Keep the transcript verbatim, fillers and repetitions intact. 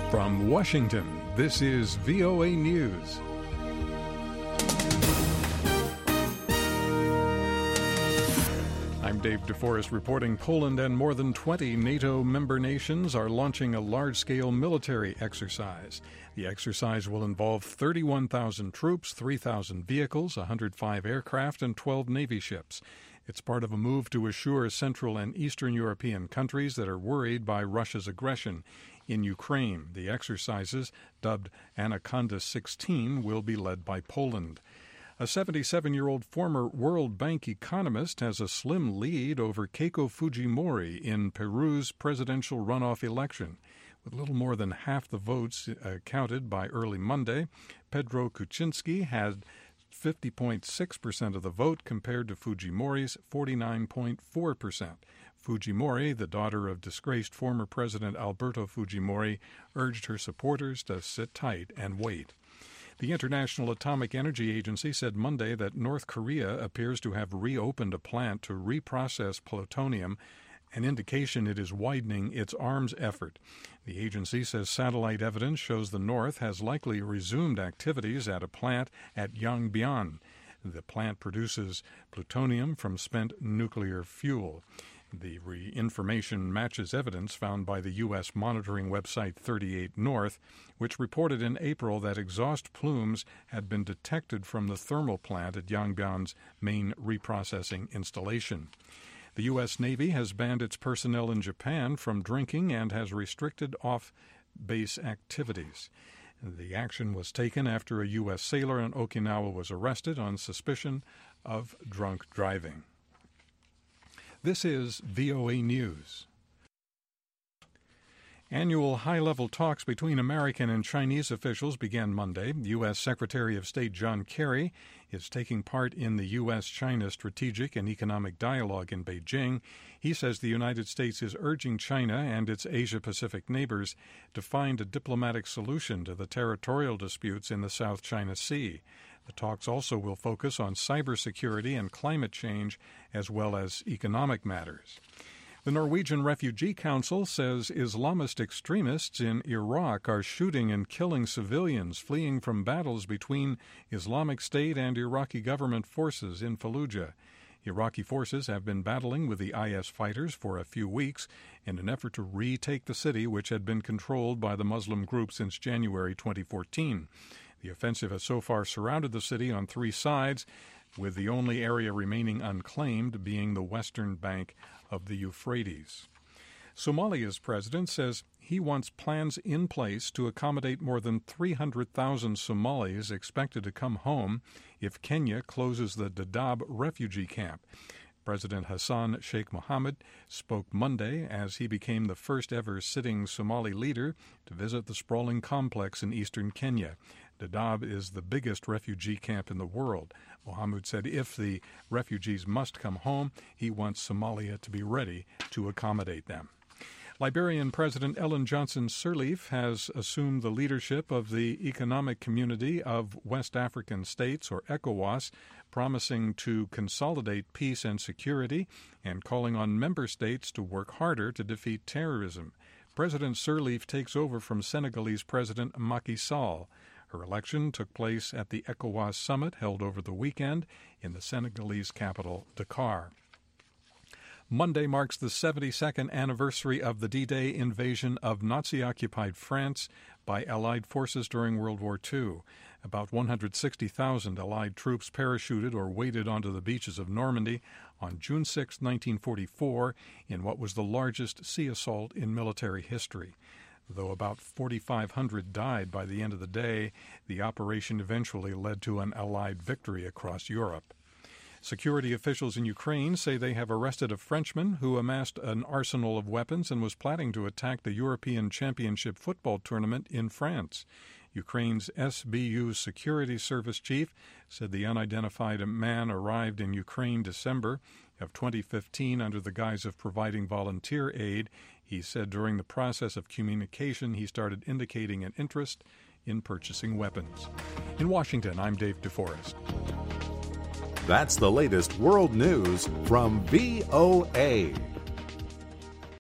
From Washington, this is V O A News. I'm Dave DeForest reporting Poland and more than twenty NATO member nations are launching a large-scale military exercise. The exercise will involve thirty-one thousand troops, three thousand vehicles, one hundred five aircraft, and twelve Navy ships. It's part of a move to assure Central and Eastern European countries that are worried by Russia's aggression in Ukraine. The exercises, dubbed Anaconda sixteen, will be led by Poland. A seventy-seven-year-old former World Bank economist has a slim lead over Keiko Fujimori in Peru's presidential runoff election. With little more than half the votes uh, counted by early Monday, Pedro Kuczynski had fifty point six percent of the vote compared to Fujimori's forty-nine point four percent. Fujimori, the daughter of disgraced former President Alberto Fujimori, urged her supporters to sit tight and wait. The International Atomic Energy Agency said Monday that North Korea appears to have reopened a plant to reprocess plutonium, an indication it is widening its arms effort. The agency says satellite evidence shows the North has likely resumed activities at a plant at Yongbyon. The plant produces plutonium from spent nuclear fuel. The re- information matches evidence found by the U S monitoring website thirty-eight North, which reported in April that exhaust plumes had been detected from the thermal plant at Yongbyon's main reprocessing installation. The U S Navy has banned its personnel in Japan from drinking and has restricted off-base activities. The action was taken after a U S sailor in Okinawa was arrested on suspicion of drunk driving. This is V O A News. Annual high-level talks between American and Chinese officials began Monday. U S. Secretary of State John Kerry is taking part in the U S China Strategic and Economic Dialogue in Beijing. He says the United States is urging China and its Asia-Pacific neighbors to find a diplomatic solution to the territorial disputes in the South China Sea. The talks also will focus on cybersecurity and climate change, as well as economic matters. The Norwegian Refugee Council says Islamist extremists in Iraq are shooting and killing civilians fleeing from battles between Islamic State and Iraqi government forces in Fallujah. Iraqi forces have been battling with the I S fighters for a few weeks in an effort to retake the city, which had been controlled by the Muslim group since January twenty fourteen. The offensive has so far surrounded the city on three sides, with the only area remaining unclaimed being the western bank of the Euphrates. Somalia's president says he wants plans in place to accommodate more than three hundred thousand Somalis expected to come home if Kenya closes the Dadaab refugee camp. President Hassan Sheikh Mohamud spoke Monday as he became the first-ever sitting Somali leader to visit the sprawling complex in eastern Kenya. Dadaab is the biggest refugee camp in the world. Mohamud said if the refugees must come home, he wants Somalia to be ready to accommodate them. Liberian President Ellen Johnson Sirleaf has assumed the leadership of the Economic Community of West African States, or ECOWAS, promising to consolidate peace and security and calling on member states to work harder to defeat terrorism. President Sirleaf takes over from Senegalese President Macky Sall. Her election took place at the ECOWAS summit held over the weekend in the Senegalese capital, Dakar. Monday marks the seventy-second anniversary of the D-Day invasion of Nazi-occupied France by Allied forces during World War Two. About one hundred sixty thousand Allied troops parachuted or waded onto the beaches of Normandy on June sixth, nineteen forty-four, in what was the largest sea assault in military history. Though about forty-five hundred died by the end of the day, the operation eventually led to an Allied victory across Europe. Security officials in Ukraine say they have arrested a Frenchman who amassed an arsenal of weapons and was planning to attack the European Championship football tournament in France. Ukraine's S B U security service chief said the unidentified man arrived in Ukraine December of twenty fifteen under the guise of providing volunteer aid. He said during the process of communication he started indicating an interest in purchasing weapons. In Washington, I'm Dave DeForest. That's the latest world news from V O A.